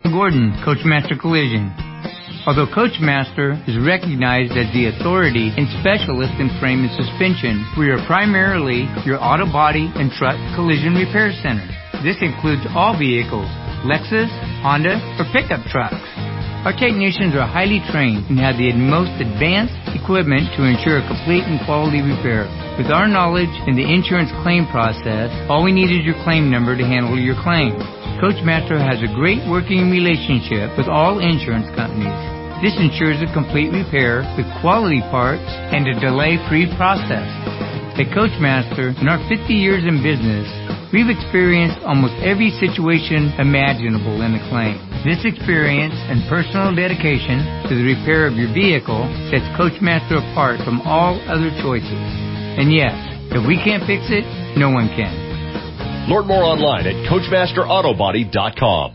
Gordon, Coachmaster Collision. Although Coachmaster is recognized as the authority and specialist in frame and suspension, we are primarily your auto body and truck collision repair center. This includes all vehicles, Lexus, Honda, or pickup trucks. Our technicians are highly trained and have the most advanced equipment to ensure a complete and quality repair. With our knowledge in the insurance claim process, all we need is your claim number to handle your claim. Coachmaster has a great working relationship with all insurance companies. This ensures a complete repair with quality parts and a delay-free process. At Coachmaster, in our 50 years in business, we've experienced almost every situation imaginable in a claim. This experience and personal dedication to the repair of your vehicle sets Coachmaster apart from all other choices. And yes, if we can't fix it, no one can. Learn more online at CoachmasterAutobody.com.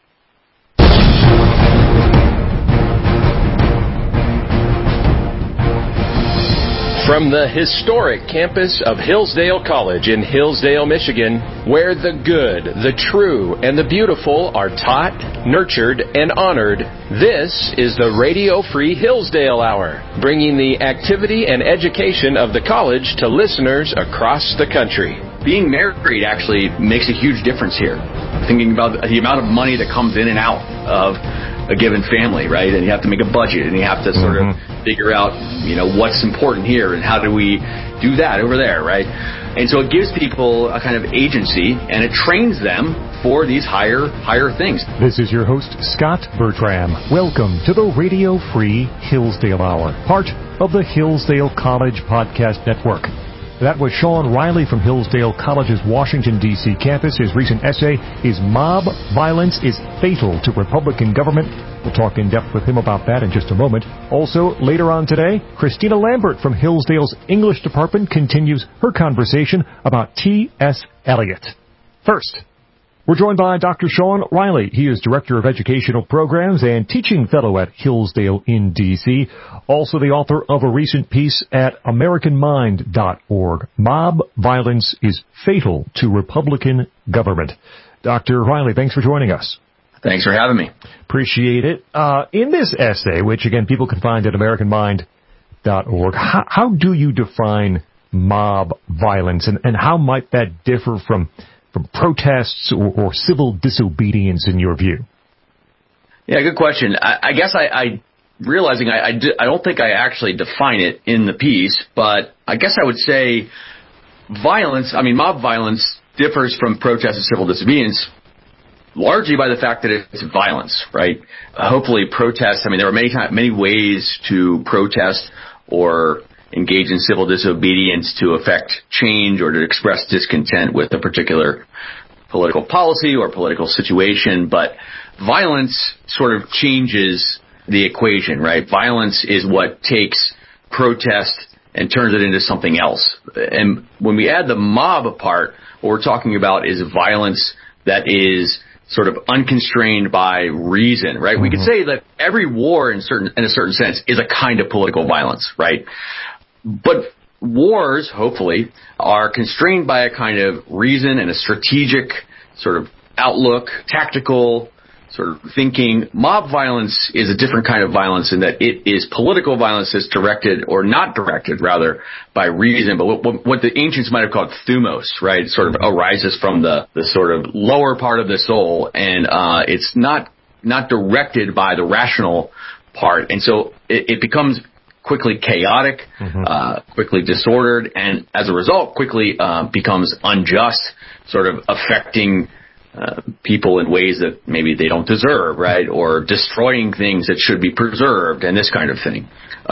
From the historic campus of Hillsdale College in Hillsdale, Michigan, where the good, the true, and the beautiful are taught, nurtured, and honored, this is the Radio Free Hillsdale Hour, bringing the activity and education of the college to listeners across the country. Being married actually makes a huge difference here. Thinking about the amount of money that comes in and out of a given family, right? And you have to make a budget, and you have to sort of figure out, what's important here, and how do we do that over there, right? And so it gives people a kind of agency, and it trains them for these higher things. This is your host, Scott Bertram. Welcome to the Radio Free Hillsdale Hour, part of the Hillsdale College Podcast Network. That was Sean Riley from Hillsdale College's Washington, D.C. campus. His recent essay is Mob Violence is Fatal to Republican Government. We'll talk in depth with him about that in just a moment. Also, later on today, Christina Lambert from Hillsdale's English department continues her conversation about T.S. Eliot. First, we're joined by Dr. Sean Riley. He is Director of Educational Programs and Teaching Fellow at Hillsdale in D.C., also the author of a recent piece at AmericanMind.org, Mob Violence is Fatal to Republican Government. Dr. Riley, thanks for joining us. Thanks for having me. Appreciate it. In this essay, which, again, people can find at AmericanMind.org, how do you define mob violence, and how might that differ from protests or civil disobedience in your view? Yeah, good question. I guess I realizing I don't think I actually define it in the piece, but I guess I would say mob violence differs from protest and civil disobedience largely by the fact that it's violence, right? Hopefully protests, there are many ways to protest or engage in civil disobedience to affect change or to express discontent with a particular political policy or political situation, but violence sort of changes the equation, right? Violence is what takes protest and turns it into something else. And when we add the mob part, what we're talking about is violence that is sort of unconstrained by reason, right? We could say that every war in a certain sense is a kind of political violence, right? But wars, hopefully, are constrained by a kind of reason and a strategic sort of outlook, tactical sort of thinking. Mob violence is a different kind of violence in that it is political violence that's directed, or not directed, rather, by reason. But what the ancients might have called thumos, right? It sort of arises from the sort of lower part of the soul, and it's not directed by the rational part. And so it becomes quickly chaotic, quickly disordered, and as a result, quickly becomes unjust, sort of affecting people in ways that maybe they don't deserve, right? Or destroying things that should be preserved, and this kind of thing.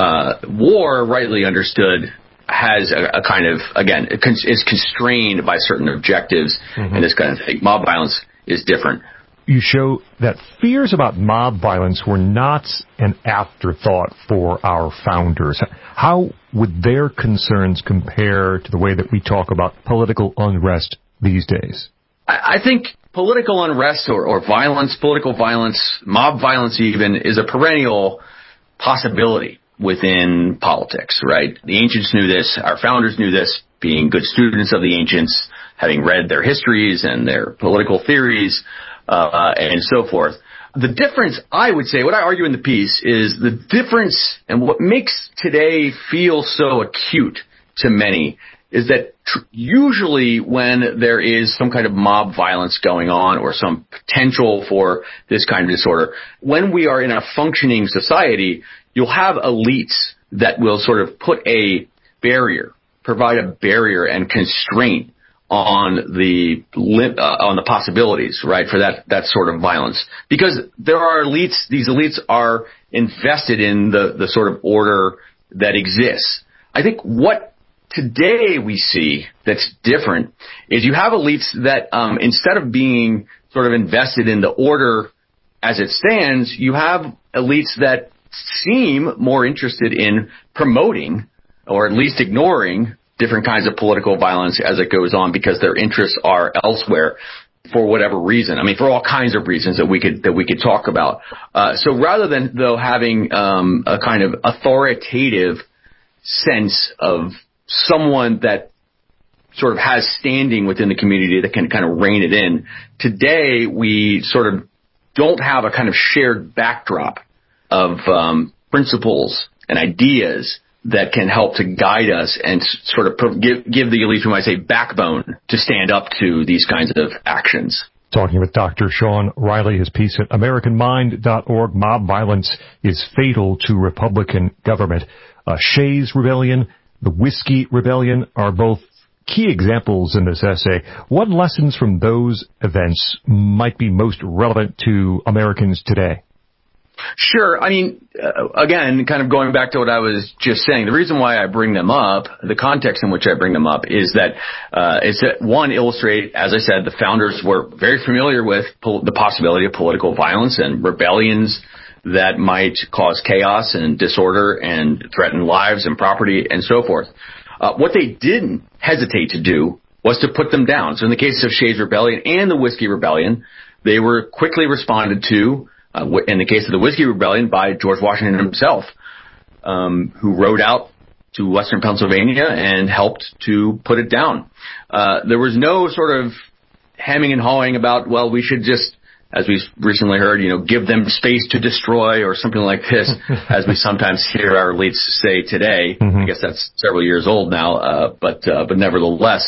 War, rightly understood, has a kind of, again, is constrained by certain objectives, and this kind of thing. Mob violence is different. You show that fears about mob violence were not an afterthought for our founders. How would their concerns compare to the way that we talk about political unrest these days? I think political unrest or violence, political violence, mob violence even, is a perennial possibility within politics, right? The ancients knew this. Our founders knew this, being good students of the ancients, having read their histories and their political theories, and so forth. The difference, I would say, what I argue in the piece is the difference, and what makes today feel so acute to many is that usually when there is some kind of mob violence going on or some potential for this kind of disorder, when we are in a functioning society, you'll have elites that will sort of put a barrier, provide a barrier and constraint on the possibilities, right, for that sort of violence. Because there are elites, these elites are invested in the sort of order that exists. I think what today we see that's different is you have elites that instead of being sort of invested in the order as it stands, you have elites that seem more interested in promoting or at least ignoring different kinds of political violence as it goes on because their interests are elsewhere for whatever reason. I mean, for all kinds of reasons that we could talk about. So rather than though having a kind of authoritative sense of someone that sort of has standing within the community that can kind of rein it in, today we sort of don't have a kind of shared backdrop of principles and ideas that can help to guide us and sort of give the elites, we might say, backbone to stand up to these kinds of actions. Talking with Dr. Sean Riley, his piece at AmericanMind.org, Mob Violence is Fatal to Republican Government. Shays Rebellion, the Whiskey Rebellion are both key examples in this essay. What lessons from those events might be most relevant to Americans today? Sure. I mean, again, kind of going back to what I was just saying, the reason why I bring them up, the context in which I bring them up is that one, illustrate, as I said, the founders were very familiar with the possibility of political violence and rebellions that might cause chaos and disorder and threaten lives and property and so forth. What they didn't hesitate to do was to put them down. So in the case of Shays Rebellion and the Whiskey Rebellion, they were quickly responded to, in the case of the Whiskey Rebellion, by George Washington himself, who rode out to Western Pennsylvania and helped to put it down. There was no sort of hemming and hawing about, well, we should just, as we recently heard, give them space to destroy or something like this, as we sometimes hear our elites say today. Mm-hmm. I guess that's several years old now, but nevertheless,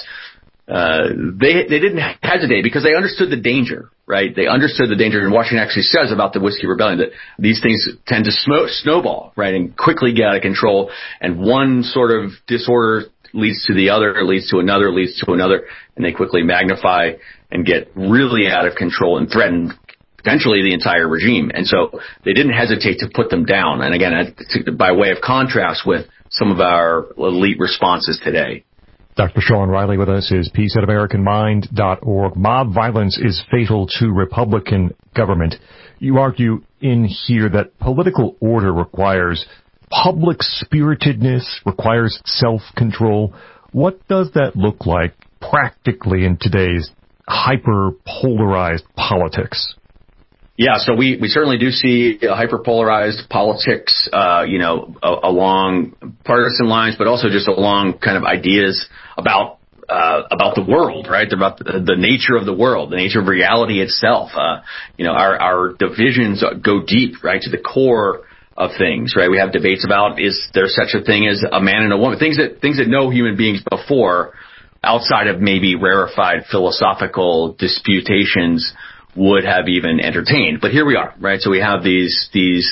they didn't hesitate because they understood the danger, right? They understood the danger, and Washington actually says about the Whiskey Rebellion that these things tend to snowball, right, and quickly get out of control, and one sort of disorder leads to the other, leads to another, and they quickly magnify and get really out of control and threaten potentially the entire regime. And so they didn't hesitate to put them down. And again, by way of contrast with some of our elite responses today. Dr. Sean Riley with us. His piece at AmericanMind.org, Mob Violence is Fatal to Republican Government. You argue in here that political order requires public spiritedness, requires self-control. What does that look like practically in today's hyper-polarized politics? Yeah, so we certainly do see hyper-polarized politics, along partisan lines, but also just along kind of ideas about the world, right? About the nature of the world, the nature of reality itself. Our divisions go deep, right, to the core of things, right? We have debates about, is there such a thing as a man and a woman? Things that no human beings before, outside of maybe rarefied philosophical disputations, would have even entertained. But here we are, right? So we have these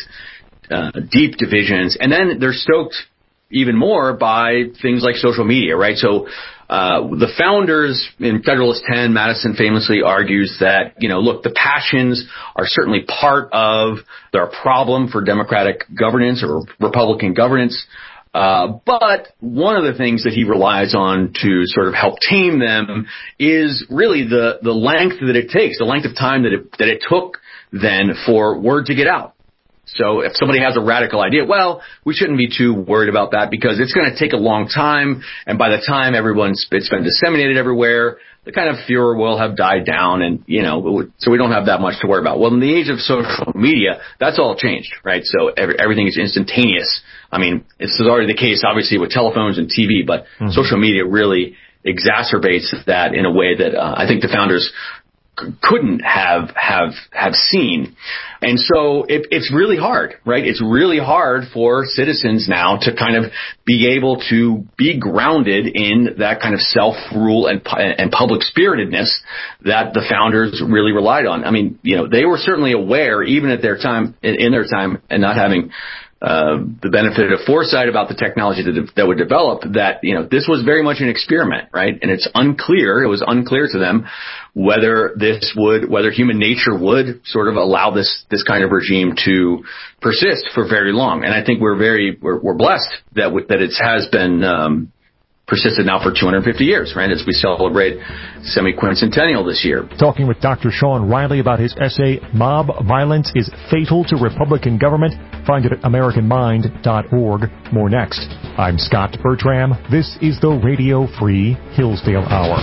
deep divisions, and then they're stoked even more by things like social media, right? So the founders in Federalist 10, Madison famously argues that, look, the passions are certainly part of their problem for democratic governance or Republican governance. But one of the things that he relies on to sort of help tame them is really the length that it takes, the length of time that it took then for word to get out. So if somebody has a radical idea, well, we shouldn't be too worried about that because it's going to take a long time. And by the time it's been disseminated everywhere, the kind of furor will have died down, and, so we don't have that much to worry about. Well, in the age of social media, that's all changed, right? So everything is instantaneous. I mean, it's already the case, obviously, with telephones and TV, but social media really exacerbates that in a way that I think the founders couldn't have seen. And so it's really hard, right? It's really hard for citizens now to kind of be able to be grounded in that kind of self-rule and public spiritedness that the founders really relied on. I mean, they were certainly aware, even at their time, in their time, and not having the benefit of foresight about the technology that would develop, that, this was very much an experiment, right? And it was unclear to them whether human nature would sort of allow this kind of regime to persist for very long. And I think we're blessed that it has been persisted now for 250 years, right, as we celebrate semi-quincentennial this year. Talking with Dr. Sean Riley about his essay, Mob Violence is Fatal to Republican Government. Find it at AmericanMind.org. More next. I'm Scott Bertram. This is the Radio Free Hillsdale Hour.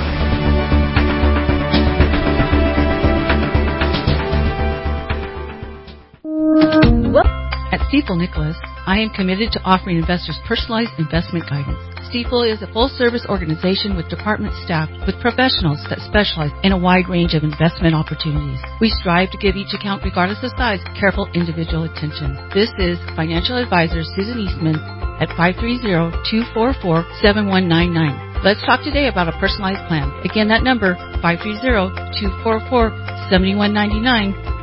At Stifel Nicholas, I am committed to offering investors personalized investment guidance. Stifel is a full-service organization with department staff with professionals that specialize in a wide range of investment opportunities. We strive to give each account, regardless of size, careful individual attention. This is financial advisor Susan Eastman at 530-244-7199. Let's talk today about a personalized plan. Again, that number, 530-244-7199.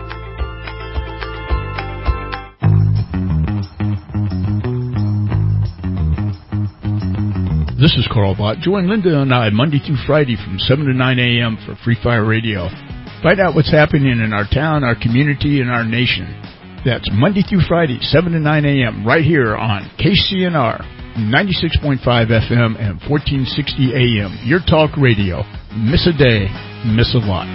This is Carl Bott. Join Linda and I Monday through Friday from 7 to 9 a.m. for Free Fire Radio. Find out what's happening in our town, our community, and our nation. That's Monday through Friday, 7 to 9 a.m. right here on KCNR, 96.5 FM and 1460 AM. Your talk radio. Miss a day, miss a lot.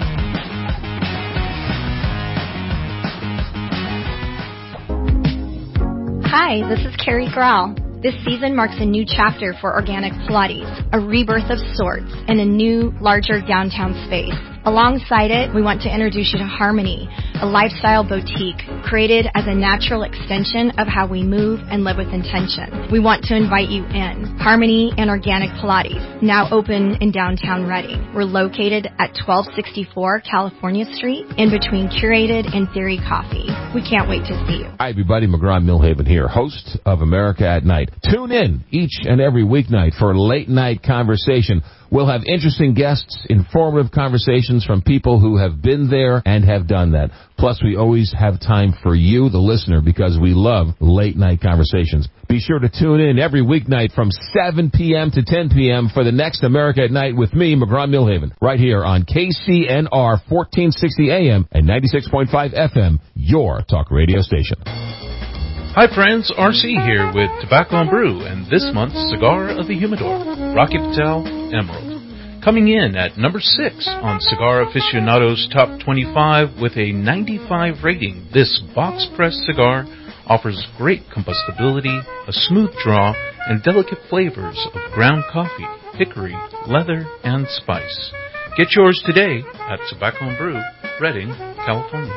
Hi, this is Carrie Grau. This season marks a new chapter for Organic Pilates, a rebirth of sorts in a new, larger downtown space. Alongside it, we want to introduce you to Harmony, a lifestyle boutique created as a natural extension of how we move and live with intention. We want to invite you in. Harmony and Organic Pilates, now open in downtown Reading. We're located at 1264 California Street, in between Curated and Theory Coffee. We can't wait to see you. Hi, everybody. McGraw-Milhaven here, host of America at Night. Tune in each and every weeknight for late night conversation. We'll have interesting guests, informative conversations from people who have been there and have done that. Plus, we always have time for you, the listener, because we love late night conversations. Be sure to tune in every weeknight from 7 p.m. to 10 p.m. for the next America at Night with me, McGraw-Milhaven, right here on KCNR 1460 AM and 96.5 FM, your talk radio station. Hi friends, RC here with Tobacco and Brew and this month's Cigar of the Humidor, Rocky Patel Emerald. Coming in at number 6 on Cigar Aficionado's Top 25 with a 95 rating, this box-pressed cigar offers great combustibility, a smooth draw, and delicate flavors of ground coffee, hickory, leather, and spice. Get yours today at Tobacco and Brew, Redding, California.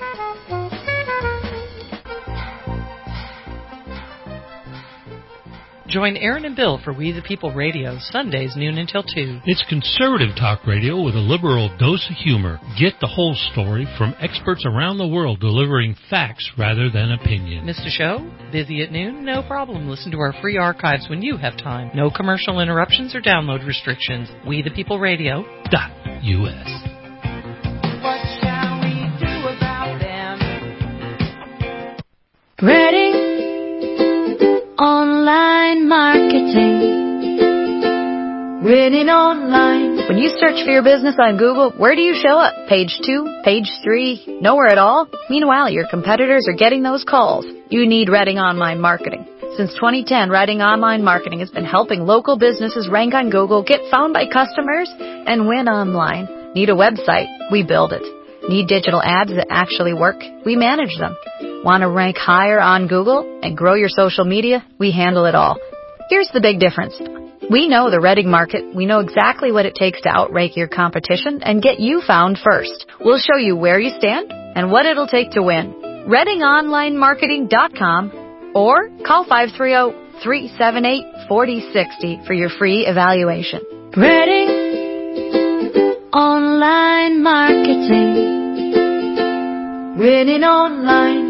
Join Aaron and Bill for We the People Radio, Sundays noon until 2. It's conservative talk radio with a liberal dose of humor. Get the whole story from experts around the world delivering facts rather than opinion. Missed a show? Busy at noon? No problem. Listen to our free archives when you have time. No commercial interruptions or download restrictions. We the People Radio.us. What shall we do about them? Ready? Online marketing. Winning online. When you search for your business on Google, where do you show up? Page 2? Page 3? Nowhere at all? Meanwhile, your competitors are getting those calls. You need Redding Online Marketing. Since 2010, Redding Online Marketing has been helping local businesses rank on Google, get found by customers, and win online. Need a website? We build it. Need digital ads that actually work? We manage them. Want to rank higher on Google and grow your social media? We handle it all. Here's the big difference. We know the Redding market. We know exactly what it takes to outrank your competition and get you found first. We'll show you where you stand and what it'll take to win. ReddingOnlineMarketing.com or call 530-378-4060 for your free evaluation. Redding Online marketing. Winning online.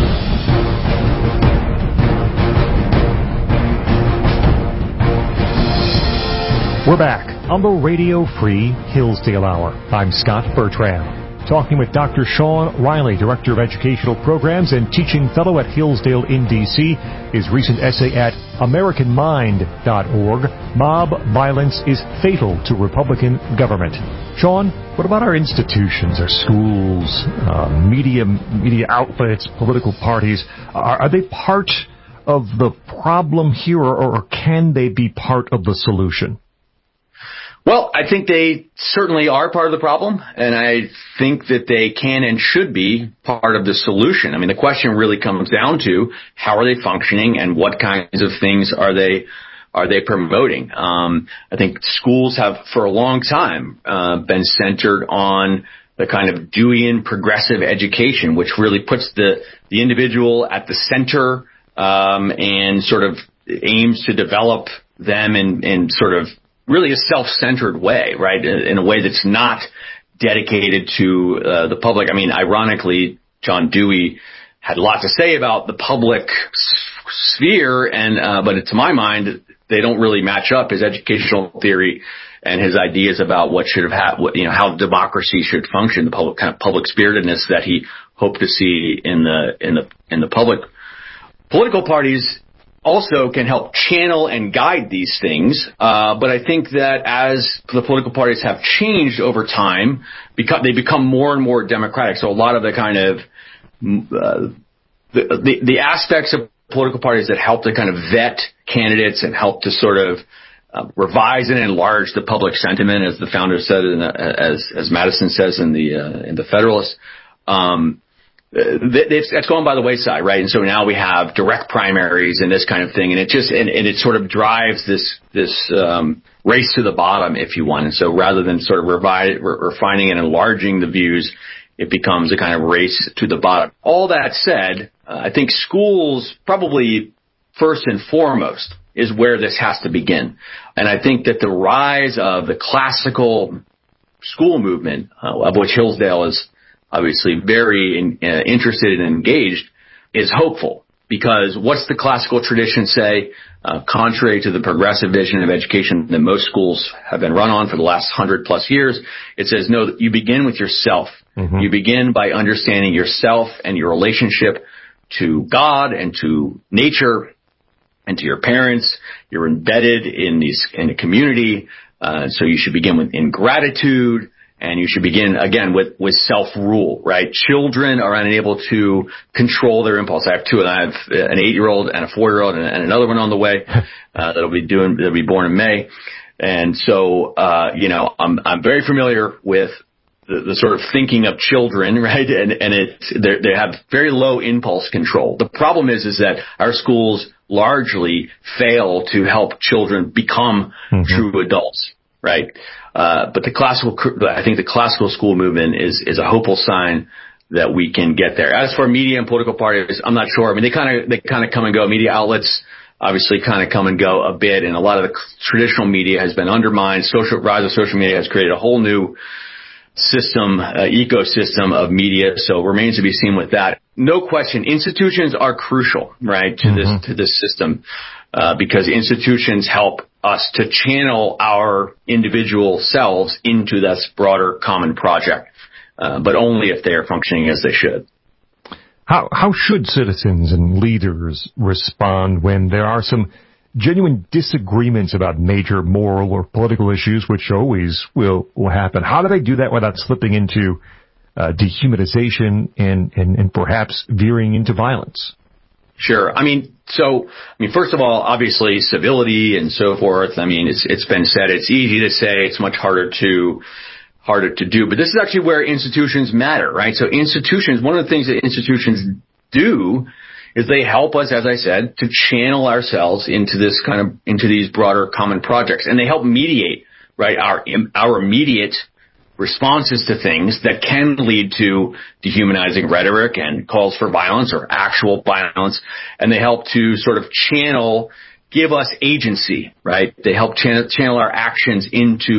We're back on the Radio Free Hillsdale Hour. I'm Scott Bertram, talking with Dr. Sean Riley, Director of Educational Programs and Teaching Fellow at Hillsdale in D.C. His recent essay at AmericanMind.org, Mob Violence is Fatal to Republican Government. Sean, what about our institutions, our schools, media outlets, political parties? Are they part of the problem here, or can they be part of the solution? Well, I think they certainly are part of the problem, and I think that they can and should be part of the solution. I mean, the question really comes down to how are they functioning and what kinds of things are they promoting. I think schools have for a long time been centered on the kind of Deweyan progressive education, which really puts the individual at the center and sort of aims to develop them in sort of really a self-centered way, right? In a way that's not dedicated to the public. I mean, ironically, John Dewey had a lot to say about the public sphere, but to my mind, they don't really match up. His educational theory and his ideas about what should have how democracy should function, the public kind of public spiritedness that he hoped to see in the public. Political parties also can help channel and guide these things. But I think that as the political parties have changed over time, they become more and more democratic. So a lot of the kind of the aspects of political parties that help to kind of vet candidates and help to sort of revise and enlarge the public sentiment, as the founder said, as Madison says in the Federalist. That's gone by the wayside, right? And so now we have direct primaries and this kind of thing, and it sort of drives this race to the bottom, if you want. And so rather than sort of refining and enlarging the views, it becomes a kind of race to the bottom. All that said, I think schools probably first and foremost is where this has to begin. And I think that the rise of the classical school movement, of which Hillsdale is obviously very interested and engaged, is hopeful. Because what's the classical tradition say? Contrary to the progressive vision of education that most schools have been run on for the last 100+ years, it says, no, you begin with yourself. Mm-hmm. You begin by understanding yourself and your relationship to God and to nature and to your parents. You're embedded in a community, so you should begin in gratitude. And you should begin, again, with self-rule, right? Children are unable to control their impulse. I have two, and I have an 8-year-old and a 4-year-old and another one on the way, that'll be born in May. And so, I'm very familiar with the sort of thinking of children, right? And they have very low impulse control. The problem is that our schools largely fail to help children become true adults, right? But I think the classical school movement is a hopeful sign that we can get there. As for media and political parties, I'm not sure. I mean, they kind of come and go. Media outlets obviously kind of come and go a bit, and a lot of the traditional media has been undermined. Rise of social media has created a whole new ecosystem of media. So it remains to be seen with that. No question, institutions are crucial, right, to this system, because institutions help us to channel our individual selves into this broader common project, but only if they are functioning as they should. How should citizens and leaders respond when there are some genuine disagreements about major moral or political issues, which always will happen? How do they do that without slipping into dehumanization and perhaps veering into violence? Sure. I mean, first of all, obviously civility and so forth. I mean, it's been said, it's easy to say, it's much harder to do, but this is actually where institutions matter, right? So one of the things that institutions do is they help us, as I said, to channel ourselves into these broader common projects, and they help mediate, right, our immediate responses to things that can lead to dehumanizing rhetoric and calls for violence or actual violence. And they help to sort of give us agency, right? They help channel our actions into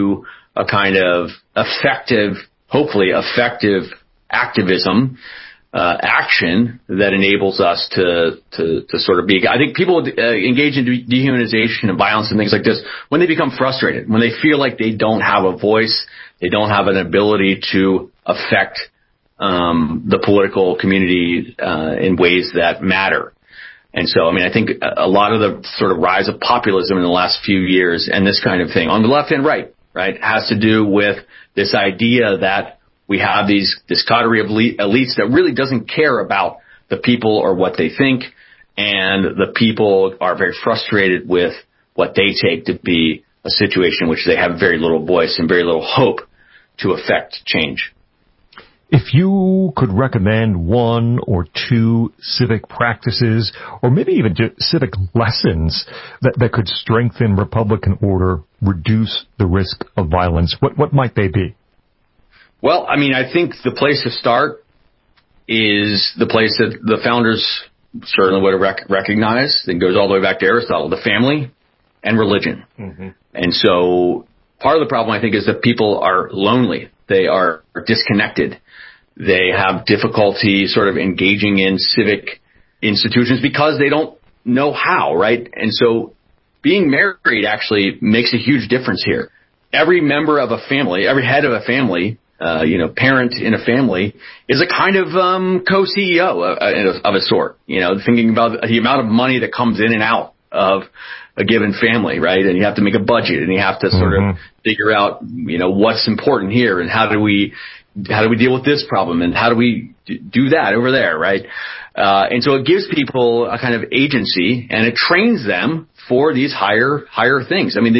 a kind of hopefully effective activism, action that enables us to sort of be. I think people engage in dehumanization and violence and things like this when they become frustrated, when they feel like they don't have a voice, they don't have an ability to affect the political community in ways that matter. And so, I mean, I think a lot of the sort of rise of populism in the last few years and this kind of thing on the left and right, has to do with this idea that we have this coterie of elites that really doesn't care about the people or what they think, and the people are very frustrated with what they take to be a situation in which they have very little voice and very little hope to affect change. If you could recommend one or two civic practices, or maybe even just civic lessons that could strengthen Republican order, reduce the risk of violence, what might they be? Well, I mean, I think the place to start is the place that the founders certainly would have recognized. It goes all the way back to Aristotle, the family and religion. Mm-hmm. And so part of the problem, I think, is that people are lonely. They are disconnected. They have difficulty sort of engaging in civic institutions because they don't know how, right? And so being married actually makes a huge difference here. Every member of a family, every head of a family, parent in a family is a kind of co-CEO of a sort, thinking about the amount of money that comes in and out of a given family, right? And you have to make a budget, and you have to sort of figure out, what's important here, and how do we deal with this problem, and how do we do that over there, right? And so it gives people a kind of agency, and it trains them for these higher things. I mean,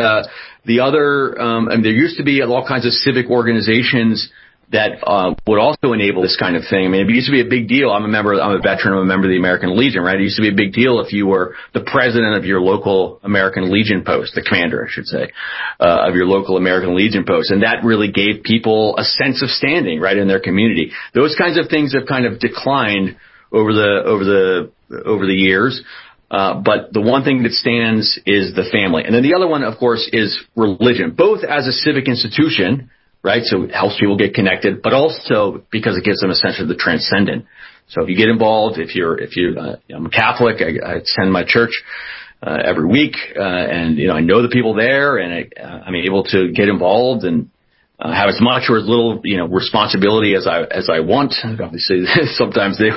there used to be all kinds of civic organizations that would also enable this kind of thing. I mean, it used to be a big deal. I'm a veteran, I'm a member of the American Legion, right? It used to be a big deal if you were the president of your local American Legion post, the commander, I should say, of your local American Legion post. And that really gave people a sense of standing, right, in their community. Those kinds of things have kind of declined over the years. But the one thing that stands is the family. And then the other one, of course, is religion, both as a civic institution, right? So it helps people get connected, but also because it gives them a sense of the transcendent. So if you get involved, I'm a Catholic, I attend my church every week, and I know the people there, and I'm able to get involved and have as much or as little responsibility as I want. Obviously, sometimes they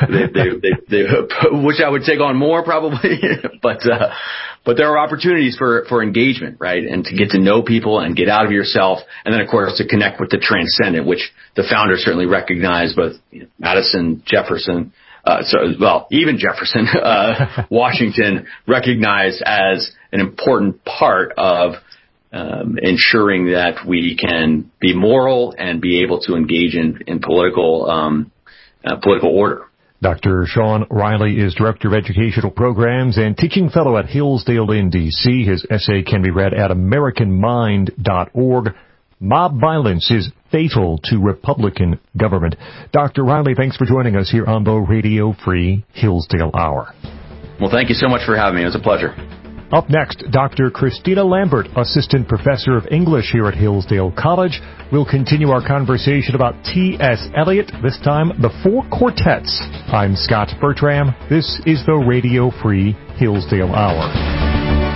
wish I would take on more, probably, but there are opportunities for engagement, right? And to get to know people and get out of yourself, and then of course to connect with the transcendent, which the founders certainly recognized. Both Madison, Jefferson, even Jefferson, Washington recognized as an important part of ensuring that we can be moral and be able to engage in political order. Dr. Sean Riley is Director of Educational Programs and Teaching Fellow at Hillsdale in D.C. His essay can be read at AmericanMind.org. Mob violence is fatal to Republican government. Dr. Riley, thanks for joining us here on the Radio Free Hillsdale Hour. Well, thank you so much for having me. It was a pleasure. Up next, Dr. Christina Lambert, Assistant Professor of English here at Hillsdale College. We'll continue our conversation about T.S. Eliot, this time the Four Quartets. I'm Scott Bertram. This is the Radio Free Hillsdale Hour.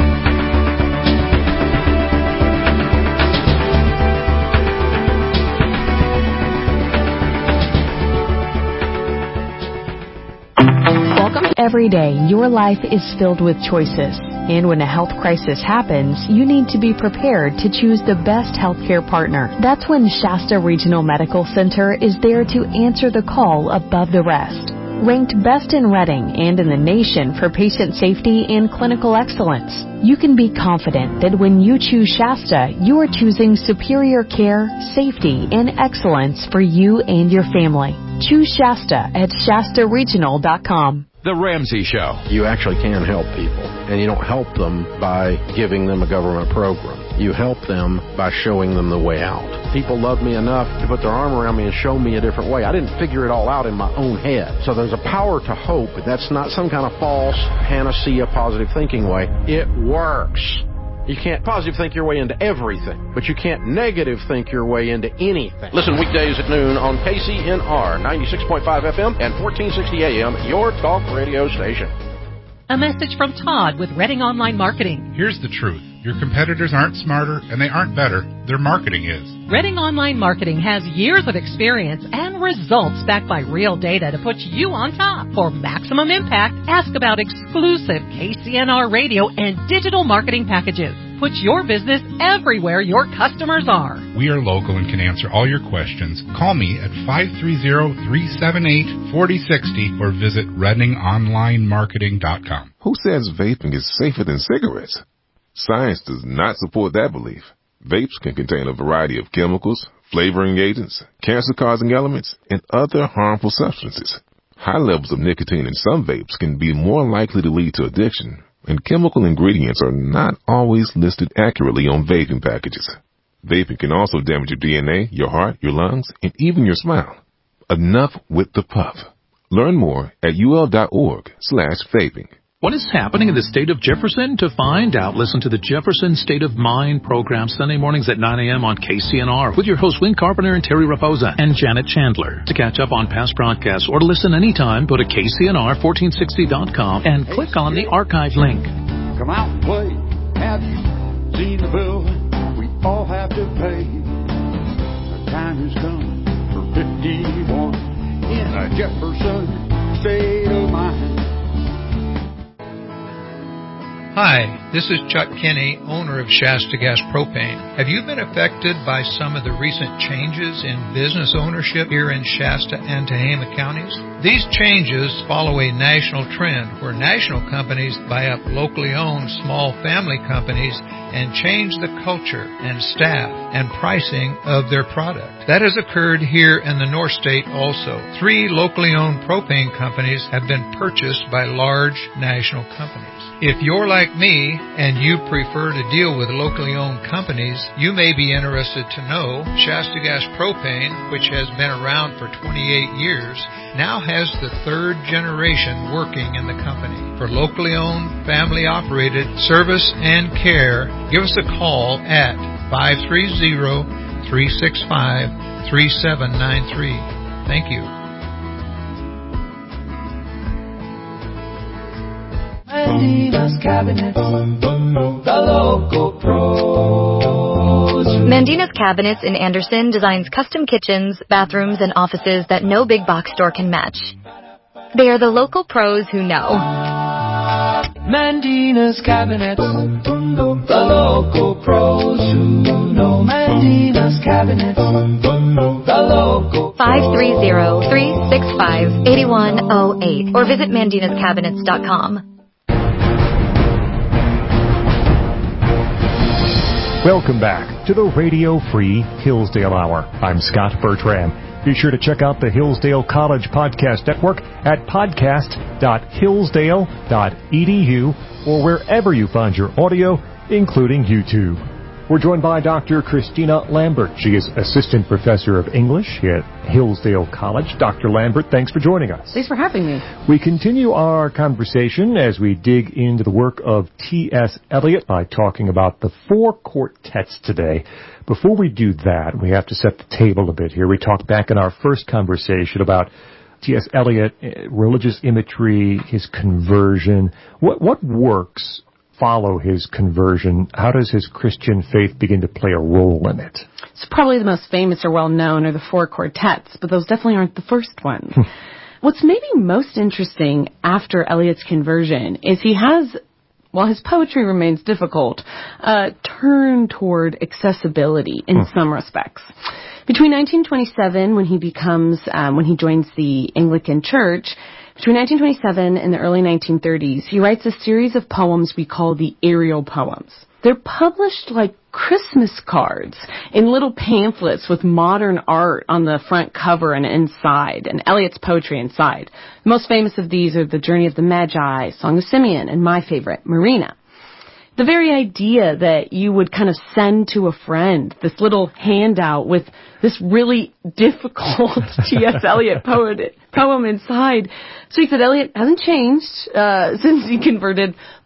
Every day, your life is filled with choices. And when a health crisis happens, you need to be prepared to choose the best healthcare partner. That's when Shasta Regional Medical Center is there to answer the call above the rest. Ranked best in Reading and in the nation for patient safety and clinical excellence, you can be confident that when you choose Shasta, you are choosing superior care, safety, and excellence for you and your family. Choose Shasta at ShastaRegional.com. The Ramsey Show. You actually can help people, and you don't help them by giving them a government program. You help them by showing them the way out. People love me enough to put their arm around me and show me a different way. I didn't figure it all out in my own head. So there's a power to hope. That's not some kind of false panacea, positive thinking way. It works. You can't positive think your way into everything, but you can't negative think your way into anything. Listen weekdays at noon on KCNR 96.5 FM and 1460 AM, your talk radio station. A message from Todd with Reading Online Marketing. Here's the truth. Your competitors aren't smarter and they aren't better. Their marketing is. Reading Online Marketing has years of experience and results backed by real data to put you on top. For maximum impact, ask about exclusive KCNR radio and digital marketing packages. Put your business everywhere your customers are. We are local and can answer all your questions. Call me at 530-378-4060 or visit ReadingOnlineMarketing.com. Who says vaping is safer than cigarettes? Science does not support that belief. Vapes can contain a variety of chemicals, flavoring agents, cancer-causing elements, and other harmful substances. High levels of nicotine in some vapes can be more likely to lead to addiction, and chemical ingredients are not always listed accurately on vaping packages. Vaping can also damage your DNA, your heart, your lungs, and even your smile. Enough with the puff. Learn more at ul.org/vaping. What is happening in the state of Jefferson? To find out, listen to the Jefferson State of Mind program Sunday mornings at 9 a.m. on KCNR with your hosts Win Carpenter and Terry Raposa and Janet Chandler. To catch up on past broadcasts or to listen anytime, go to KCNR1460.com and click on the archive link. Come out and play. Have you seen the bill we all have to pay? The time has come for 51 in a Jefferson State of Mind. Hi, this is Chuck Kinney, owner of Shasta Gas Propane. Have you been affected by some of the recent changes in business ownership here in Shasta and Tehama counties? These changes follow a national trend where national companies buy up locally owned small family companies and change the culture and staff and pricing of their product. That has occurred here in the North State also. 3 locally owned propane companies have been purchased by large national companies. If you're like me and you prefer to deal with locally owned companies, you may be interested to know Shasta Gas Propane, which has been around for 28 years, now has the 3rd generation working in the company. For locally owned, family-operated service and care, give us a call at 530-365-3793. Thank you. Mandina's Cabinets, the local pros. Mandina's Cabinets in Anderson designs custom kitchens, bathrooms, and offices that no big box store can match. They are the local pros who know. Mandina's Cabinets, the local pros who know. Mandina's Cabinets, the local 530-365-8108 or visit mandinascabinets.com. Welcome back to the Radio Free Hillsdale Hour. I'm Scott Bertram. Be sure to check out the Hillsdale College Podcast Network at podcast.hillsdale.edu or wherever you find your audio, including YouTube. We're joined by Dr. Christina Lambert. She is Assistant Professor of English at Hillsdale College. Dr. Lambert, thanks for joining us. Thanks for having me. We continue our conversation as we dig into the work of T.S. Eliot by talking about the 4 quartets today. Before we do that, we have to set the table a bit here. We talked back in our first conversation about T.S. Eliot, religious imagery, his conversion. What works follow his conversion? How does his Christian faith begin to play a role in it? So probably the most famous or well-known are the 4 quartets, but those definitely aren't the first ones. What's maybe most interesting after Eliot's conversion is he has, while his poetry remains difficult, turned toward accessibility in some respects. Between 1927, when he joins the Anglican Church, between 1927 and the early 1930s, he writes a series of poems we call the Ariel poems. They're published like Christmas cards in little pamphlets with modern art on the front cover and inside, and Eliot's poetry inside. The most famous of these are The Journey of the Magi, Song of Simeon, and my favorite, Marina. The very idea that you would kind of send to a friend this little handout with this really difficult T.S. Eliot poem inside speaks that Eliot hasn't changed since he converted,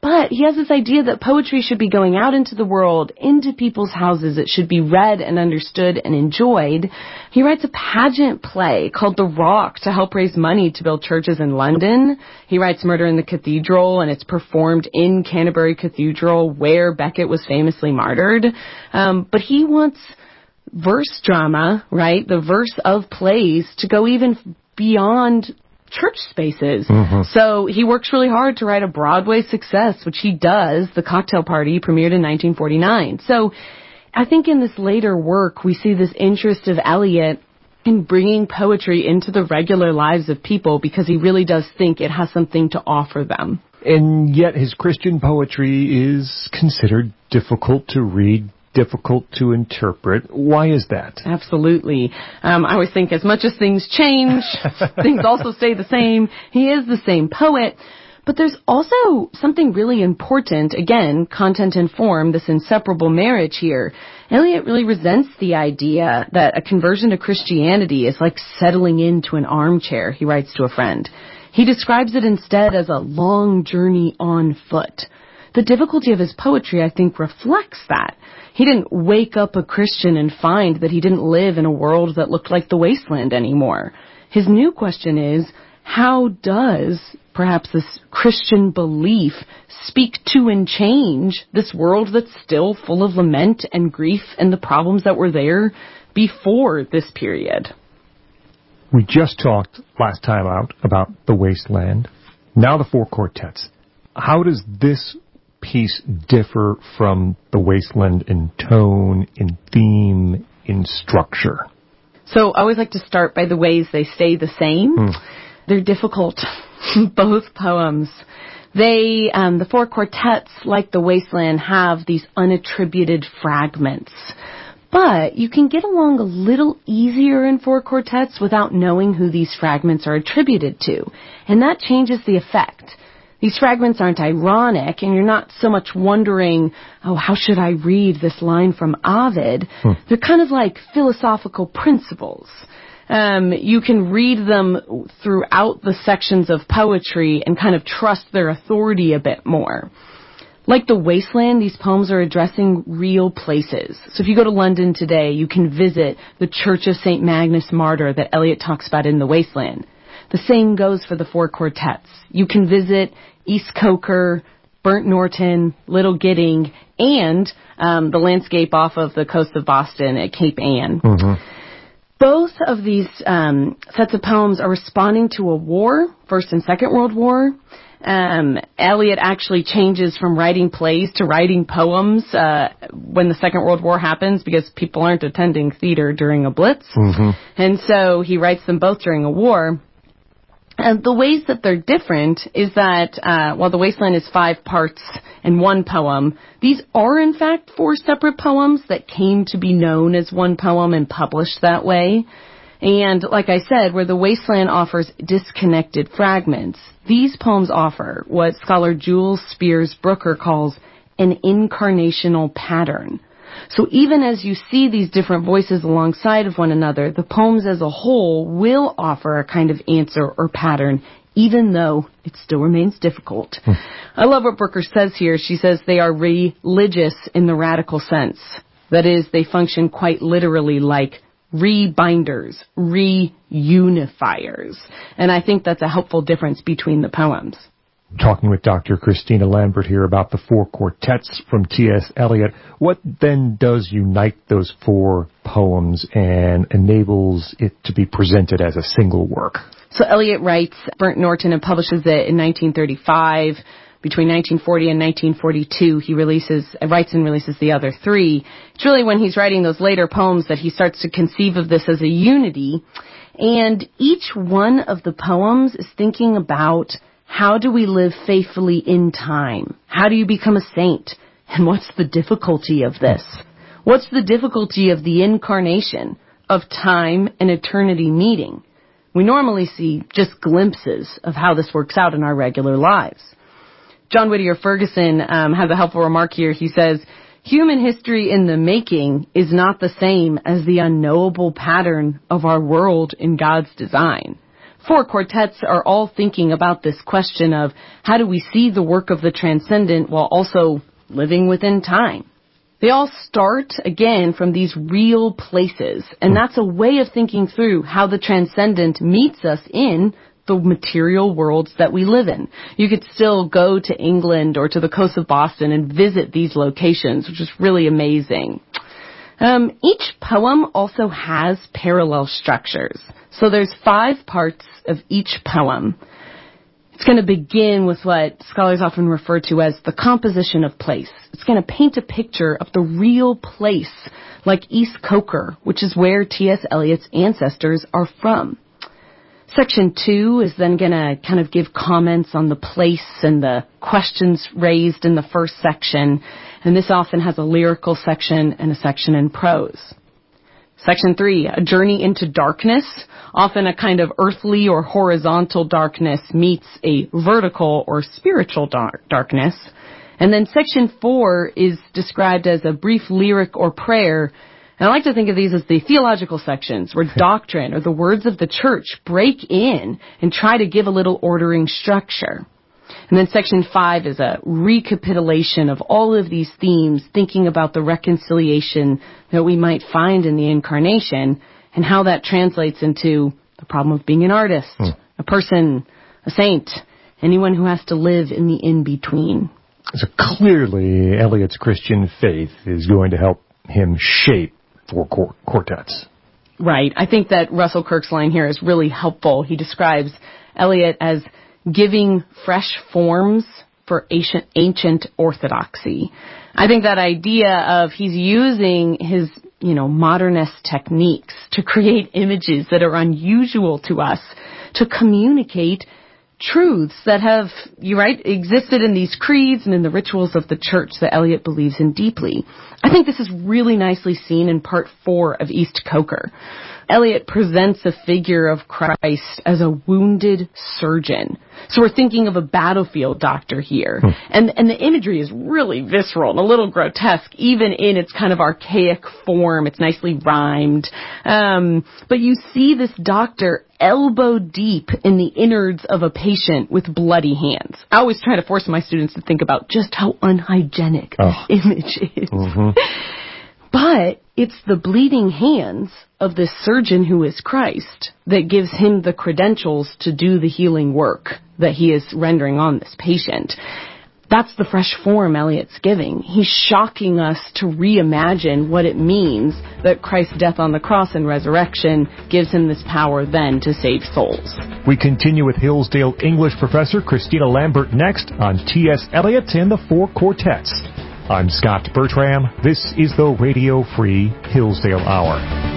But he has this idea that poetry should be going out into the world, into people's houses. It should be read and understood and enjoyed. He writes a pageant play called The Rock to help raise money to build churches in London. He writes Murder in the Cathedral, and it's performed in Canterbury Cathedral, where Becket was famously martyred. But he wants verse drama, right, the verse of plays, to go even beyond church spaces. So he works really hard to write a Broadway success, which he does. The Cocktail Party premiered in 1949. So I think in this later work, we see this interest of Eliot in bringing poetry into the regular lives of people, because he really does think it has something to offer them. And yet his Christian poetry is considered difficult to read, difficult to interpret. Why is that? Absolutely. I always think as much as things change, things also stay the same. He is the same poet. But there's also something really important, again, content and form, this inseparable marriage here. Eliot really resents the idea that a conversion to Christianity is like settling into an armchair, he writes to a friend. He describes it instead as a long journey on foot. The difficulty of his poetry, I think, reflects that. He didn't wake up a Christian and find that he didn't live in a world that looked like the wasteland anymore. His new question is, how does perhaps this Christian belief speak to and change this world that's still full of lament and grief and the problems that were there before this period? We just talked last time out about the wasteland. Now the four quartets. How does this piece differ from the wasteland in tone, in theme, in structure? So I always like to start by the ways they stay the same. They're difficult, both poems. The four quartets, like the wasteland, have these unattributed fragments. But you can get along a little easier in four quartets without knowing who these fragments are attributed to. And that changes the effect. These fragments aren't ironic, and you're not so much wondering, oh, how should I read this line from Ovid? They're kind of like philosophical principles. You can read them throughout the sections of poetry and kind of trust their authority a bit more. Like the wasteland, these poems are addressing real places. So if you go to London today, you can visit the Church of St. Magnus Martyr that Eliot talks about in the wasteland. The same goes for the four quartets. You can visit East Coker, Burnt Norton, Little Gidding, and the landscape off of the coast of Boston at Cape Ann. Both of these sets of poems are responding to a war, First and Second World War. Eliot actually changes from writing plays to writing poems when the Second World War happens, because people aren't attending theater during a blitz. And so he writes them both during a war. And the ways that they're different is that while The Wasteland is 5 parts and 1 poem, these are in fact 4 separate poems that came to be known as 1 poem and published that way. And like I said, where The Wasteland offers disconnected fragments, these poems offer what scholar Jules Spears Brooker calls an incarnational pattern. So even as you see these different voices alongside of one another, the poems as a whole will offer a kind of answer or pattern, even though it still remains difficult. I love what Brooker says here. She says they are religious in the radical sense. That is, they function quite literally like rebinders, reunifiers. And I think that's a helpful difference between the poems. Talking with Dr. Christina Lambert here about the 4 quartets from T.S. Eliot. What then does unite those 4 poems and enables it to be presented as a single work? So Eliot writes Burnt Norton and publishes it in 1935. Between 1940 and 1942, he writes and releases the other 3. It's really when he's writing those later poems that he starts to conceive of this as a unity. And each one of the poems is thinking about, how do we live faithfully in time? How do you become a saint? And what's the difficulty of this? What's the difficulty of the incarnation, of time and eternity meeting? We normally see just glimpses of how this works out in our regular lives. John Whittier Ferguson has a helpful remark here. He says, human history in the making is not the same as the unknowable pattern of our world in God's design. Four quartets are all thinking about this question of how do we see the work of the transcendent while also living within time. They all start, again, from these real places, and that's a way of thinking through how the transcendent meets us in the material worlds that we live in. You could still go to England or to the coast of Boston and visit these locations, which is really amazing. Each poem also has parallel structures. So there's 5 parts of each poem. It's going to begin with what scholars often refer to as the composition of place. It's going to paint a picture of the real place, like East Coker, which is where T.S. Eliot's ancestors are from. Section 2 is then going to kind of give comments on the place and the questions raised in the first section, and this often has a lyrical section and a section in prose. Section 3, a journey into darkness, often a kind of earthly or horizontal darkness meets a vertical or spiritual darkness. And then Section 4 is described as a brief lyric or prayer. And I like to think of these as the theological sections where doctrine or the words of the church break in and try to give a little ordering structure. And then Section 5 is a recapitulation of all of these themes, thinking about the reconciliation that we might find in the Incarnation and how that translates into the problem of being an artist, a person, a saint, anyone who has to live in the in-between. So clearly, Eliot's Christian faith is going to help him shape 4 quartets. Right. I think that Russell Kirk's line here is really helpful. He describes Eliot as giving fresh forms for ancient orthodoxy. I think that idea of he's using his, modernist techniques to create images that are unusual to us, to communicate truths that have, existed in these creeds and in the rituals of the church that Eliot believes in deeply. I think this is really nicely seen in part 4 of East Coker. Eliot presents a figure of Christ as a wounded surgeon. So we're thinking of a battlefield doctor here. And the imagery is really visceral and a little grotesque, even in its kind of archaic form. It's nicely rhymed. But you see this doctor elbow deep in the innards of a patient with bloody hands. I always try to force my students to think about just how unhygienic this image is. But it's the bleeding hands of this surgeon who is Christ that gives him the credentials to do the healing work that he is rendering on this patient. That's the fresh form Eliot's giving. He's shocking us to reimagine what it means that Christ's death on the cross and resurrection gives him this power then to save souls. We continue with Hillsdale English professor Christina Lambert next on T.S. Eliot and the 4 Quartets. I'm Scott Bertram. This is the Radio Free Hillsdale Hour.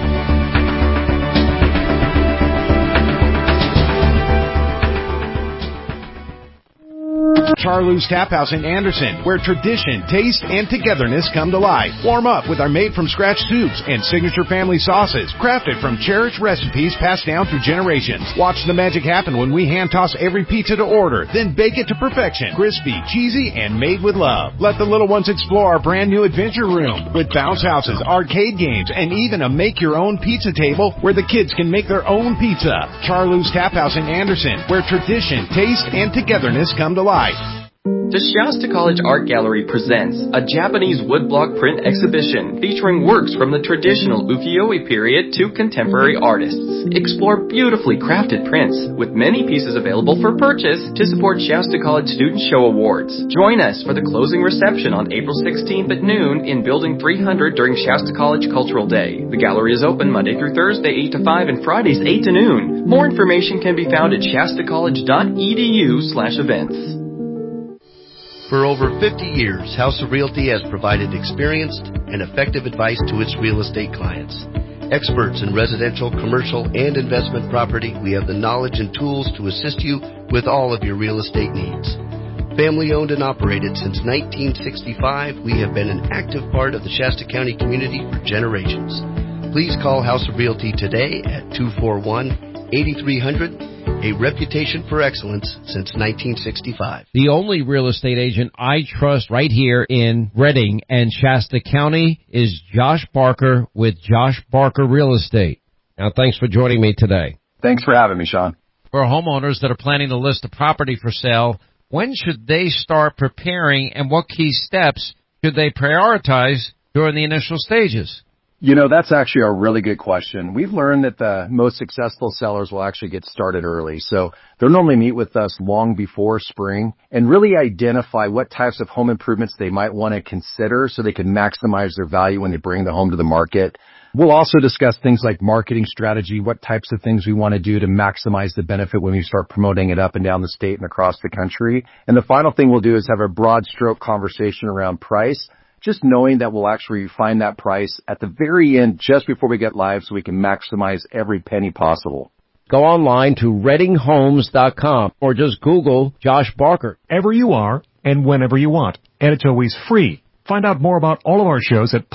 Charloo's Tap House in Anderson, where tradition, taste, and togetherness come to life. Warm up with our made-from-scratch soups and signature family sauces, crafted from cherished recipes passed down through generations. Watch the magic happen when we hand-toss every pizza to order, then bake it to perfection. Crispy, cheesy, and made with love. Let the little ones explore our brand-new adventure room with bounce houses, arcade games, and even a make-your-own pizza table where the kids can make their own pizza. Charloo's Tap House in Anderson, where tradition, taste, and togetherness come to life. The Shasta College Art Gallery presents a Japanese woodblock print exhibition featuring works from the traditional ukiyo-e period to contemporary artists. Explore beautifully crafted prints with many pieces available for purchase to support Shasta College Student Show Awards. Join us for the closing reception on April 16th at noon in Building 300 during Shasta College Cultural Day. The gallery is open Monday through Thursday 8 to 5 and Fridays 8 to noon. More information can be found at shastacollege.edu/events. For over 50 years, House of Realty has provided experienced and effective advice to its real estate clients. Experts in residential, commercial, and investment property, we have the knowledge and tools to assist you with all of your real estate needs. Family owned and operated since 1965, we have been an active part of the Shasta County community for generations. Please call House of Realty today at 241-8300. A reputation for excellence since 1965. The only real estate agent I trust right here in Redding and Shasta County is Josh Barker with Josh Barker Real Estate. Now, thanks for joining me today. Thanks for having me, Sean. for homeowners that are planning to list a property for sale? When should they start preparing, and what key steps should they prioritize during the initial stages? That's actually a really good question. We've learned that the most successful sellers will actually get started early. So they'll normally meet with us long before spring and really identify what types of home improvements they might want to consider so they can maximize their value when they bring the home to the market. We'll also discuss things like marketing strategy, what types of things we want to do to maximize the benefit when we start promoting it up and down the state and across the country. And the final thing we'll do is have a broad stroke conversation around price, just knowing that we'll actually refine that price at the very end just before we get live so we can maximize every penny possible. Go online to reddinghomes.com or just Google Josh Barker. Ever you are and whenever you want. And it's always free. Find out more about all of our shows at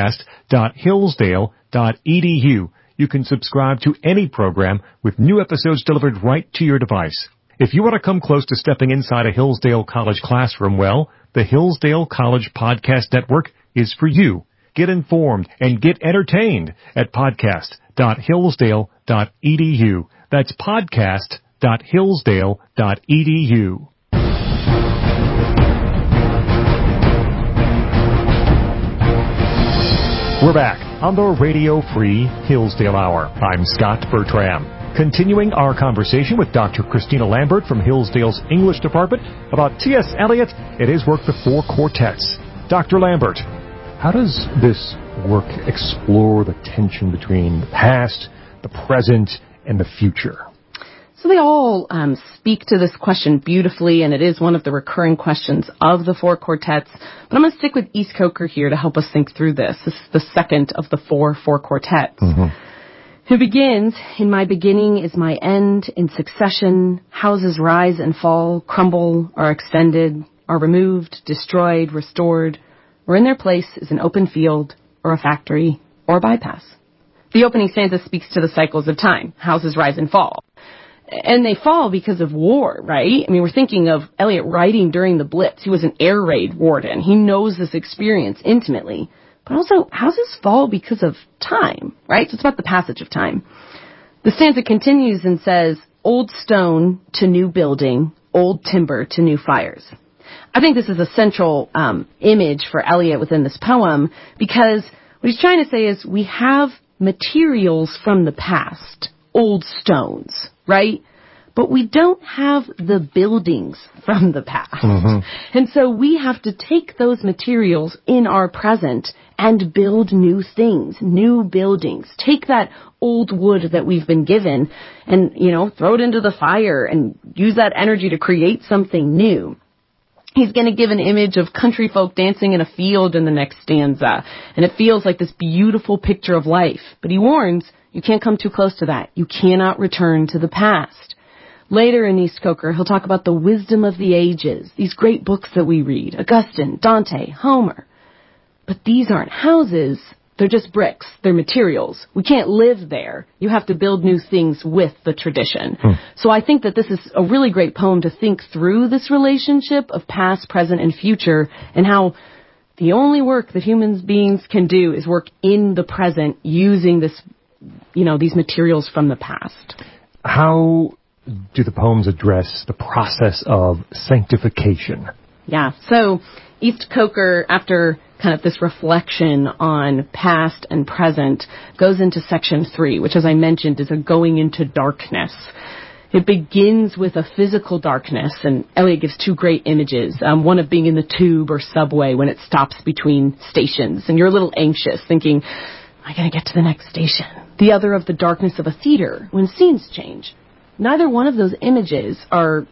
podcast.hillsdale.edu. You can subscribe to any program with new episodes delivered right to your device. If you want to come close to stepping inside a Hillsdale College classroom, well, the Hillsdale College Podcast Network is for you. Get informed and get entertained at podcast.hillsdale.edu. That's podcast.hillsdale.edu. We're back on the Radio Free Hillsdale Hour. I'm Scott Bertram. Continuing our conversation with Dr. Christina Lambert from Hillsdale's English Department about T.S. Eliot and his work, The Four Quartets. Dr. Lambert, how does this work explore the tension between the past, the present, and the future? So they all speak to this question beautifully, and it is one of the recurring questions of the Four Quartets. But I'm going to stick with East Coker here to help us think through this. This is the second of the four quartets. Mm-hmm. Who begins, in my beginning is my end, in succession, houses rise and fall, crumble, are extended, are removed, destroyed, restored, or in their place is an open field, or a factory, or a bypass. The opening stanza speaks to the cycles of time. Houses rise and fall. And they fall because of war, right? I mean, we're thinking of Eliot writing during the Blitz. He was an air raid warden. He knows this experience intimately. But also, houses fall because of time, right? So it's about the passage of time. The stanza continues and says, old stone to new building, old timber to new fires. I think this is a central image for Eliot within this poem because what he's trying to say is we have materials from the past, old stones, right? But we don't have the buildings from the past. Mm-hmm. And so we have to take those materials in our present and build new things, new buildings. Take that old wood that we've been given and, throw it into the fire and use that energy to create something new. He's going to give an image of country folk dancing in a field in the next stanza. And it feels like this beautiful picture of life. But he warns, you can't come too close to that. You cannot return to the past. Later in East Coker, he'll talk about the wisdom of the ages, these great books that we read, Augustine, Dante, Homer. But these aren't houses. They're just bricks. They're materials. We can't live there. You have to build new things with the tradition. So I think that this is a really great poem to think through this relationship of past, present, and future, and how the only work that human beings can do is work in the present using this, these materials from the past. How do the poems address the process of sanctification? Yeah, so East Coker, after kind of this reflection on past and present, goes into section 3, which, as I mentioned, is a going into darkness. It begins with a physical darkness, and Eliot gives two great images. One of being in the tube or subway when it stops between stations, and you're a little anxious, thinking, am I going to get to the next station? The other of the darkness of a theater when scenes change. Neither one of those images are,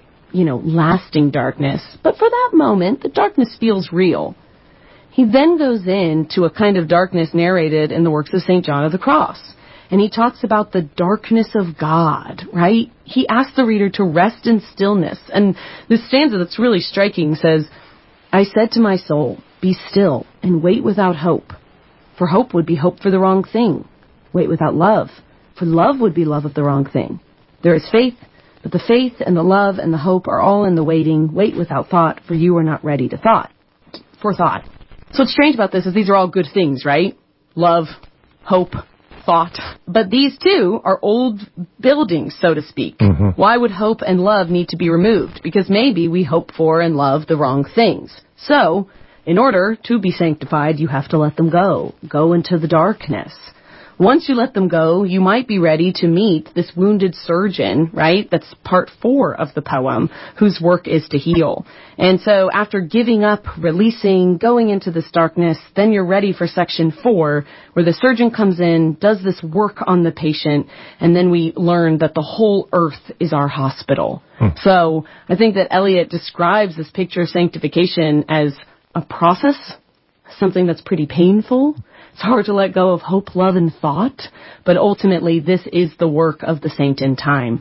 lasting darkness, but for that moment, the darkness feels real. He then goes into a kind of darkness narrated in the works of St. John of the Cross. And he talks about the darkness of God, right? He asks the reader to rest in stillness. And this stanza that's really striking says, I said to my soul, be still and wait without hope. For hope would be hope for the wrong thing. Wait without love. For love would be love of the wrong thing. There is faith, but the faith and the love and the hope are all in the waiting. Wait without thought, for you are not ready for thought. So what's strange about this is these are all good things, right? Love, hope, thought. But these two are old buildings, so to speak. Mm-hmm. Why would hope and love need to be removed? Because maybe we hope for and love the wrong things. So, in order to be sanctified, you have to let them go. Go into the darkness. Once you let them go, you might be ready to meet this wounded surgeon, right? That's part 4 of the poem, whose work is to heal. And so after giving up, releasing, going into this darkness, then you're ready for section 4, where the surgeon comes in, does this work on the patient, and then we learn that the whole earth is our hospital. So I think that Eliot describes this picture of sanctification as a process, something that's pretty painful. It's hard to let go of hope, love, and thought, but ultimately this is the work of the saint in time.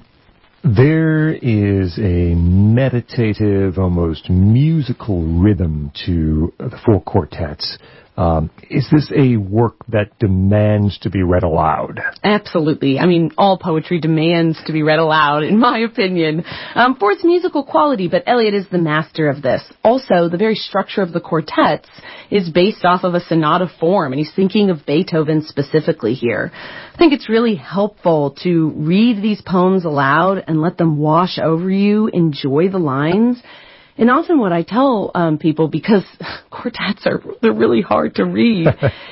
There is a meditative, almost musical rhythm to the 4 quartets. Is this a work that demands to be read aloud? Absolutely. I mean, all poetry demands to be read aloud, in my opinion, for its musical quality, but Eliot is the master of this. Also, the very structure of the quartets is based off of a sonata form, and he's thinking of Beethoven specifically here. I think it's really helpful to read these poems aloud and let them wash over you, enjoy the lines. And often what I tell people, because quartets they're really hard to read,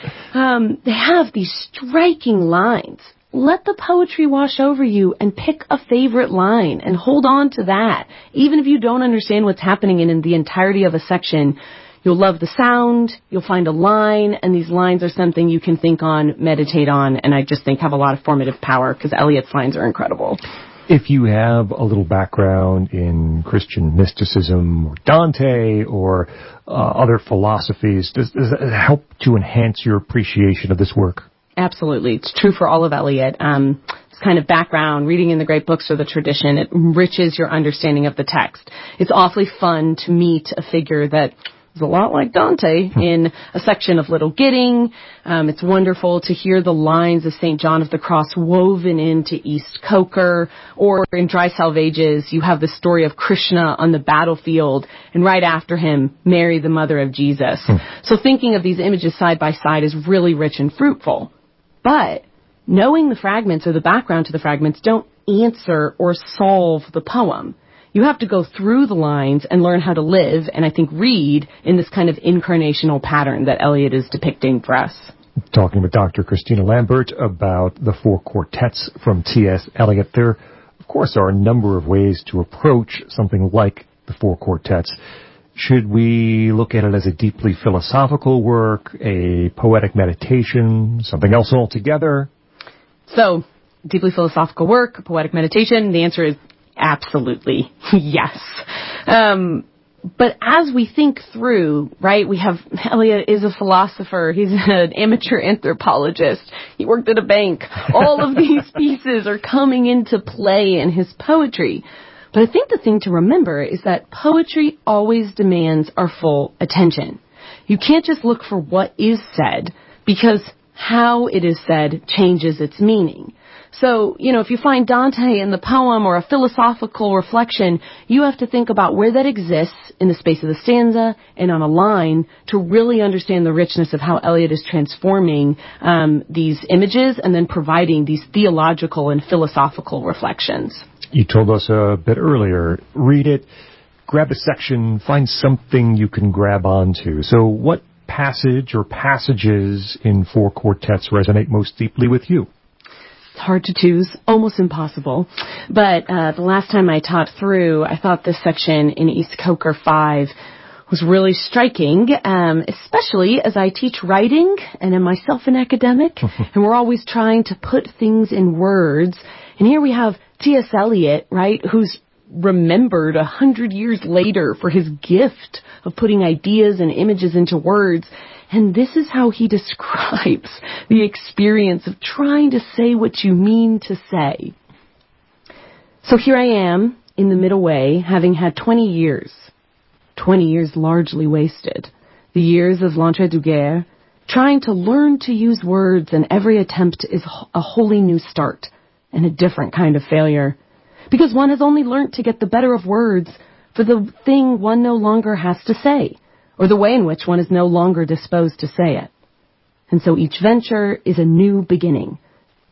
they have these striking lines. Let the poetry wash over you and pick a favorite line and hold on to that. Even if you don't understand what's happening in the entirety of a section, you'll love the sound, you'll find a line, and these lines are something you can think on, meditate on, and I just think have a lot of formative power because Eliot's lines are incredible. If you have a little background in Christian mysticism or Dante or other philosophies, does it help to enhance your appreciation of this work? Absolutely. It's true for all of Eliot. This kind of background, reading in the great books or the tradition, it enriches your understanding of the text. It's awfully fun to meet a figure that is a lot like Dante in a section of Little Gidding. It's wonderful to hear the lines of St. John of the Cross woven into East Coker, or in Dry Salvages, you have the story of Krishna on the battlefield, and right after him, Mary, the mother of Jesus. So thinking of these images side by side is really rich and fruitful. But knowing the fragments or the background to the fragments don't answer or solve the poem. You have to go through the lines and learn how to live, and I think read in this kind of incarnational pattern that Eliot is depicting for us. Talking with Dr. Christina Lambert about the 4 quartets from T.S. Eliot. There, of course, are a number of ways to approach something like the 4 quartets. Should we look at it as a deeply philosophical work, a poetic meditation, something else altogether? So, deeply philosophical work, poetic meditation, the answer is absolutely yes. But as we think through, right, we have, Eliot is a philosopher, he's an amateur anthropologist, he worked at a bank. All of these pieces are coming into play in his poetry. But I think the thing to remember is that poetry always demands our full attention. You can't just look for what is said, because how it is said changes its meaning. So, if you find Dante in the poem or a philosophical reflection, you have to think about where that exists in the space of the stanza and on a line to really understand the richness of how Eliot is transforming these images and then providing these theological and philosophical reflections. You told us a bit earlier, read it, grab a section, find something you can grab onto. So what passage or passages in 4 quartets resonate most deeply with you? It's hard to choose, almost impossible. But the last time I taught through, I thought this section in East Coker 5 was really striking, especially as I teach writing and am myself an academic, and we're always trying to put things in words. And here we have T.S. Eliot, right, who's remembered 100 years later for his gift of putting ideas and images into words. And this is how he describes the experience of trying to say what you mean to say. So here I am in the middle way, having had 20 years largely wasted, the years of l'entre-deux-guerres, trying to learn to use words, and every attempt is a wholly new start and a different kind of failure. Because one has only learnt to get the better of words for the thing one no longer has to say, or the way in which one is no longer disposed to say it. And so each venture is a new beginning,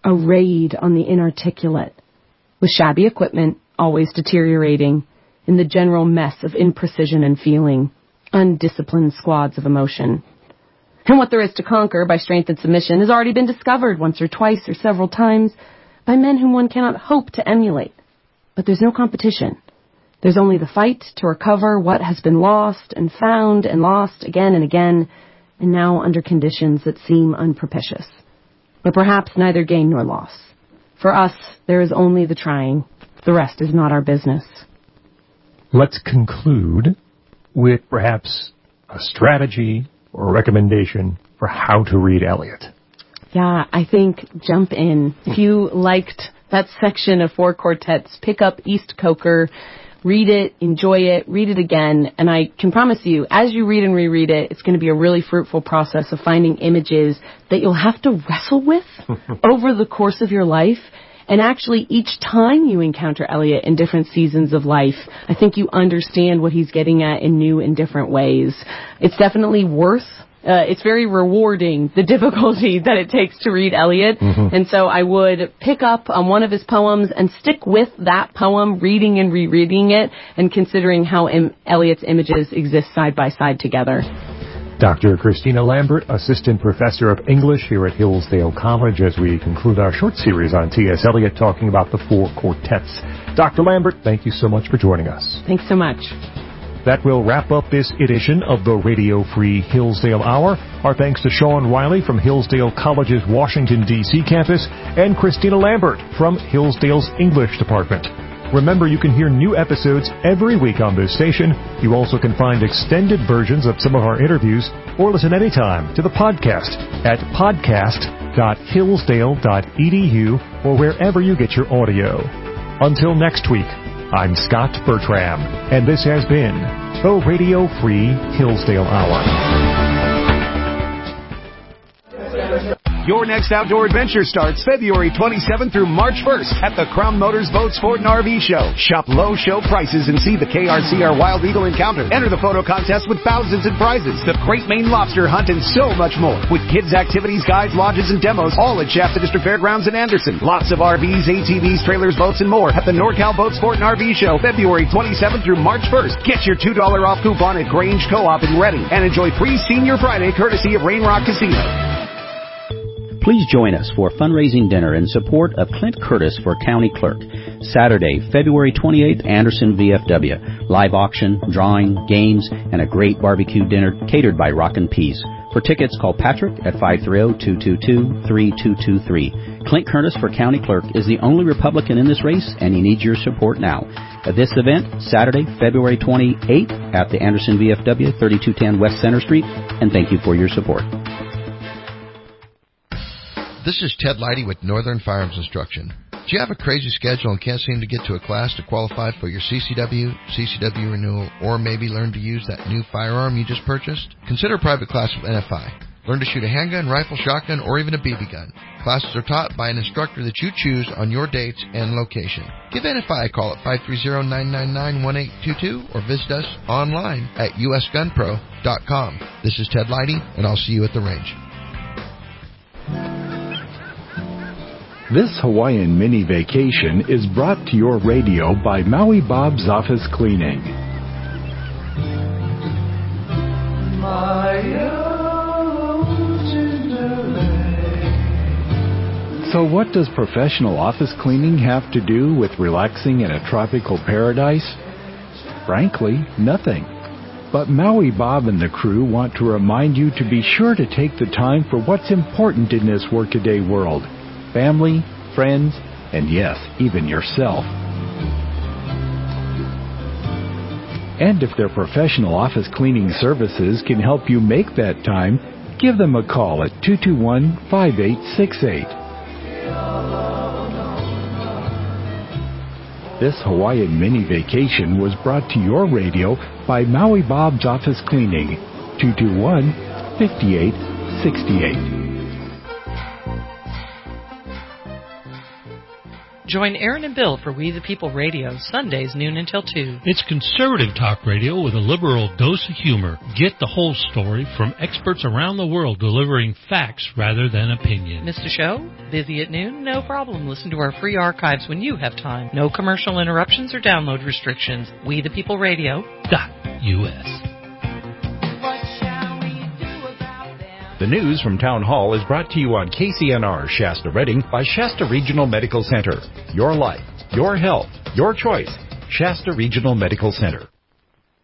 a raid on the inarticulate, with shabby equipment always deteriorating, in the general mess of imprecision and feeling, undisciplined squads of emotion. And what there is to conquer by strength and submission has already been discovered once or twice or several times by men whom one cannot hope to emulate. But there's no competition. There's only the fight to recover what has been lost and found and lost again and again, and now under conditions that seem unpropitious. But perhaps neither gain nor loss. For us, there is only the trying. The rest is not our business. Let's conclude with perhaps a strategy or a recommendation for how to read Eliot. Yeah, I think jump in. If you liked that section of Four Quartets, pick up East Coker, read it, enjoy it, read it again, and I can promise you, as you read and reread it, it's going to be a really fruitful process of finding images that you'll have to wrestle with over the course of your life. And actually, each time you encounter Eliot in different seasons of life, I think you understand what he's getting at in new and different ways. It's definitely it's very rewarding, the difficulty that it takes to read Eliot. Mm-hmm. And so I would pick up on one of his poems and stick with that poem, reading and rereading it, and considering how Eliot's images exist side by side together. Dr. Christina Lambert, Assistant Professor of English here at Hillsdale College, as we conclude our short series on T.S. Eliot talking about the Four Quartets. Dr. Lambert, thank you so much for joining us. Thanks so much. That will wrap up this edition of the Radio Free Hillsdale Hour. Our thanks to Sean Riley from Hillsdale College's Washington, D.C. campus and Christina Lambert from Hillsdale's English Department. Remember, you can hear new episodes every week on this station. You also can find extended versions of some of our interviews or listen anytime to the podcast at podcast.hillsdale.edu or wherever you get your audio. Until next week, I'm Scott Bertram, and this has been the Radio Free Hillsdale Hour. Your next outdoor adventure starts February 27th through March 1st at the Crown Motors Boat Sport and RV Show. Shop low show prices and see the KRCR Wild Eagle Encounter. Enter the photo contest with thousands in prizes, the Great Maine Lobster Hunt, and so much more. With kids' activities, guides, lodges, and demos, all at Shasta District Fairgrounds in Anderson. Lots of RVs, ATVs, trailers, boats, and more at the NorCal Boat Sport and RV Show, February 27th through March 1st. Get your $2 off coupon at Grange Co-op in Reading and enjoy free Senior Friday courtesy of Rain Rock Casino. Please join us for fundraising dinner in support of Clint Curtis for County Clerk. Saturday, February 28th, Anderson VFW. Live auction, drawing, games, and a great barbecue dinner catered by Rockin' Peas. For tickets, call Patrick at 530-222-3223. Clint Curtis for County Clerk is the only Republican in this race, and he needs your support now. At this event, Saturday, February 28th, at the Anderson VFW, 3210 West Center Street, and thank you for your support. This is Ted Leidy with Northern Firearms Instruction. Do you have a crazy schedule and can't seem to get to a class to qualify for your CCW renewal, or maybe learn to use that new firearm you just purchased? Consider a private class with NFI. Learn to shoot a handgun, rifle, shotgun, or even a BB gun. Classes are taught by an instructor that you choose on your dates and location. Give NFI a call at 530-999-1822 or visit us online at usgunpro.com. This is Ted Leidy, and I'll see you at the range. This Hawaiian mini vacation is brought to your radio by Maui Bob's Office Cleaning. So what does professional office cleaning have to do with relaxing in a tropical paradise? Frankly, nothing. But Maui Bob and the crew want to remind you to be sure to take the time for what's important in this workaday world. Family, friends, and yes, even yourself. And if their professional office cleaning services can help you make that time, give them a call at 221-5868. This Hawaiian mini vacation was brought to your radio by Maui Bob's Office Cleaning, 221-5868. Join Aaron and Bill for We the People Radio, Sundays noon until 2. It's conservative talk radio with a liberal dose of humor. Get the whole story from experts around the world delivering facts rather than opinion. Missed a show? Busy at noon? No problem. Listen to our free archives when you have time. No commercial interruptions or download restrictions. We the People Radio.us. The news from Town Hall is brought to you on KCNR Shasta Redding by Shasta Regional Medical Center. Your life, your health, your choice. Shasta Regional Medical Center.